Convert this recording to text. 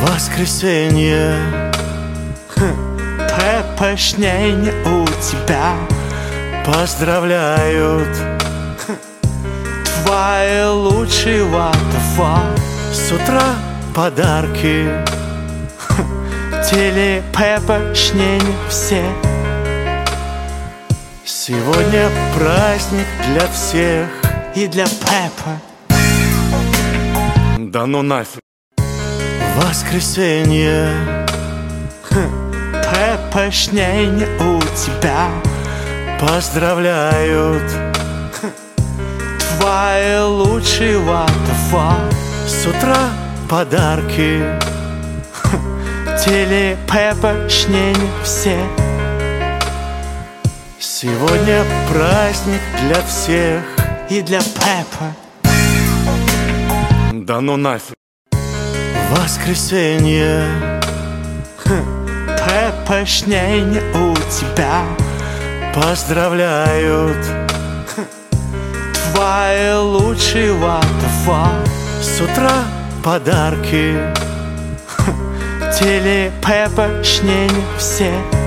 Воскресенье, Пеппа-шнень у тебя поздравляют твои лучшие ватафа. С утра подарки теле-Пеппа-шнень все. Сегодня праздник для всех и для Пеппа. Да ну нафиг. Воскресенье, Пеппа-шнень у тебя поздравляют твои лучшие ватафа. С утра подарки теле-Пеппа-шнень все. Сегодня праздник для всех и для Пеппа. Да ну нафиг. Воскресенье, Пеппа-шнень у тебя поздравляют твои лучшие ватафа. С утра подарки теле-Пеппа-шнень все.